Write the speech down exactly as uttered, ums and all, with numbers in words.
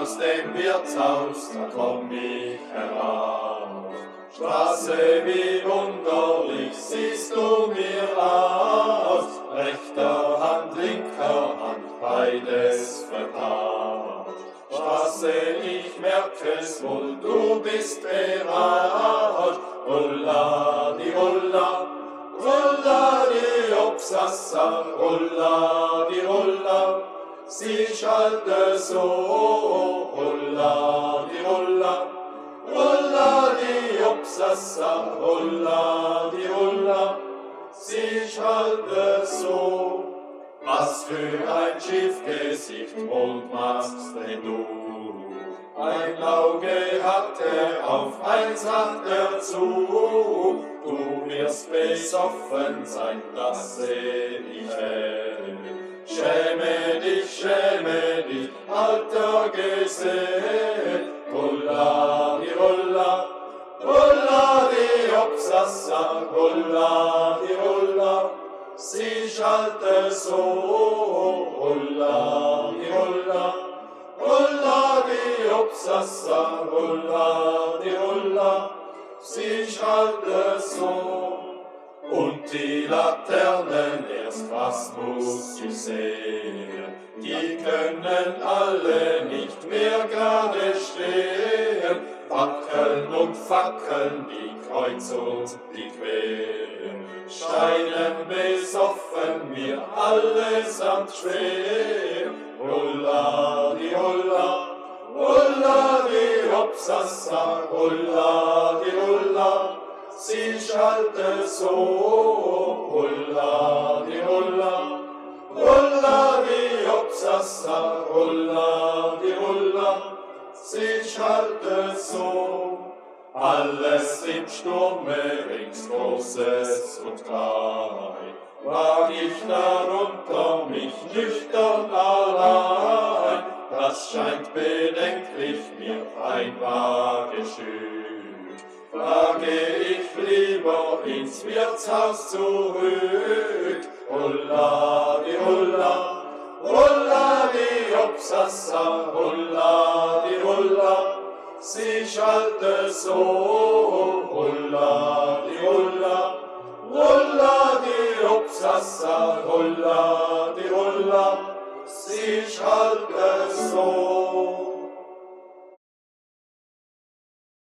aus dem Wirtshaus, da komm ich heraus. Straße, wie wunderlich siehst du mir aus, rechter Hand, linker Hand, beides vertauscht. Straße, ich merk es wohl, du bist berauscht. Rulla, die Rulla, Rulla, die Obsassa, Rulla, die Rulla, sie schallte so. Rulla, die Rulla, Rulla, die Obsassa, Rulla, die Rulla, sie schallte so. Was für ein Schiffgesicht und machst denn du? Ein Auge hat er, auf eins hat er zu. Du wirst besoffen sein, das seh ich hell. Schäme dich, schäme dich, alter Gesell. Rulla, die Rulla, Rulla, die Obsassa, Rulla, die Rulla, sie schallte so. Rulla, die Rulla, Rulla, die Obsassa, Rulla, die Rulla, sie schallte so. Und die Laternen, erst was muss ich sehen, die können alle nicht mehr gerade stehen. Fackeln und Fackeln, die kreuz und die quer, scheinen besoffen mir allesamt schwer. Rulla, die Rulla, Rulla, die Obsassa, Rulla, die Rulla, sie schallte so. Rulla, die Rulla, Rulla, die Obsassa, Rulla, die Rulla, sie schallte so. Alles im Sturme rings Großes und Klein, wag ich darunter mich nüchtern allein. Das scheint bedenklich mir ein Wageschütt, flage ich lieber ins Wirtshaus zurück. Rulla, die Rulla, Rulla, die Obsassa, Rulla, die Rulla, sie schallte so.